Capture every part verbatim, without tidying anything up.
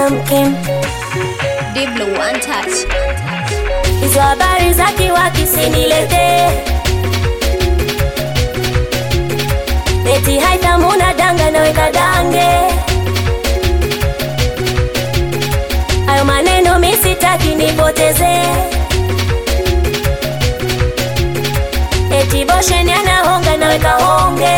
Sam Kim Diblo one touch. hizo habari za kiwaki sinilete, eti haitamuna danga naweka dange. Hayo maneno mimi sitaki nipoteze, eti bosheni anahonga naweka honge.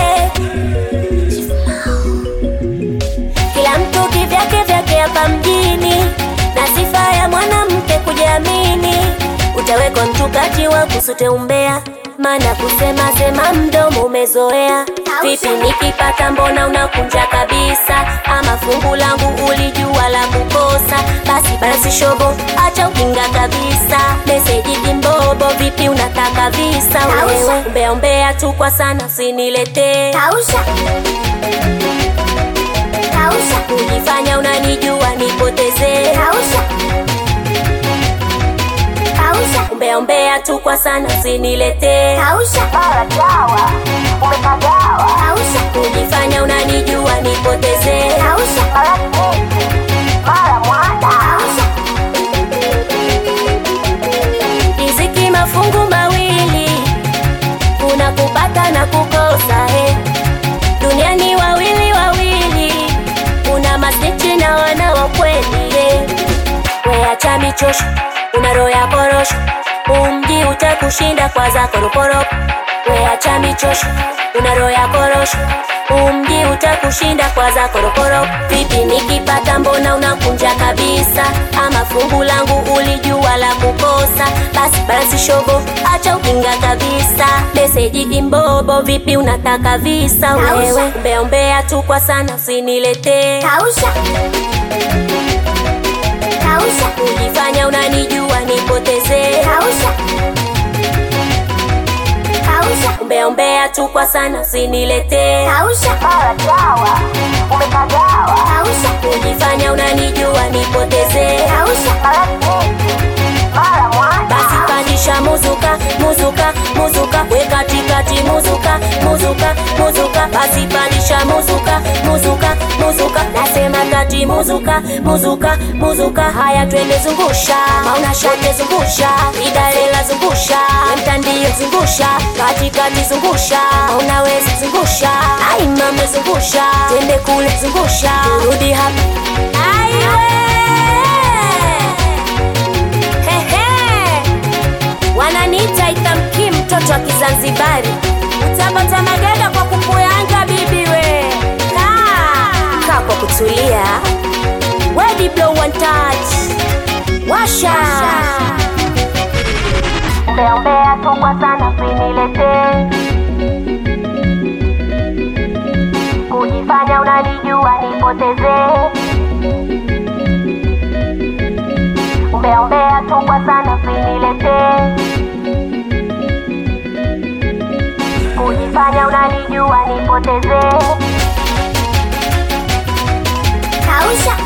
Kila mtu kivyake vyake hapa mjini, na sifa ya mwanamke kujiamini. Utawekwa mtu kati wa kusute umbea, maana kusema sema mdomo umezoea. Vipi nikipata mbona unakunja kabisa? Ama fungu langu ulijua la kukosa? Basi basi shobo, acha ukinga kabisa. Meseji kimbobo, vipi unataka visa? Wewe umbea umbea tu kwa sana usinilete. Kausha Kausha Kujifanya unanijua nipoteze. Kausha Kausha Umbea umbea tu kwa sana usinilete. Kausha Mara dawa Umekagawa Kausha Kujifanya unanijua nipoteze. Kausha Mara kiki Mara mwada Kausha Riziki mafungu mawili, kuna kupata na kukosa he. Duniani wawili wawili, kuna masnichi na wana wa kweli he. We acha michosho, una roho ya korosho, umji utakushinda kwa zako roporopo. We acha michosho, una roho ya korosho, umji utakushinda kwa zako roporopo. Vipi nikipata mbona unakunja kabisa? Ama fungu langu ulijua la kukosa? Basi basi shobo, acha ukinga kabisa. Meseji kimbobo, vipi unataka visa? Wewe umbea umbea tu kwa sana usinilete. Kausha Kausha Kujifanya unanijua nipoteze. Kausha Kausha Umbea umbea tu kwa sana usinilete. Kausha Mara dawa Umekagawa Kausha Kujifanya unanijua nipoteze. Kausha Mara kiki Mara mwada Basi pandisha muzuka, muzuka, muzuka, we katikati muzuka, muzuka, muzuka. Basi pandisha muzuka, muzuka, muzuka, nasema kati muzuka, muzuka, muzuka. Haya twende zungusha, mauna shate zungusha, idalela zungusha, mtandio zungusha, katikati zungusha, unaweza zungusha, ai mame zungusha, twende kule zungusha, rudi hapa. Aiwe! Wananiita Itamki, mtoto wa Kizanzibari. Utapata maganda kwa kupuyanga bibi we. Kaa kaa kwa kutulia. We Diblo one touch. Washa umbea umbea tu kwa sana usinilete. Kujifanya unanijua nipoteze. Umbea umbea tu kwa sana usinilete. Kujifanya unanijua nipoteze. Kausha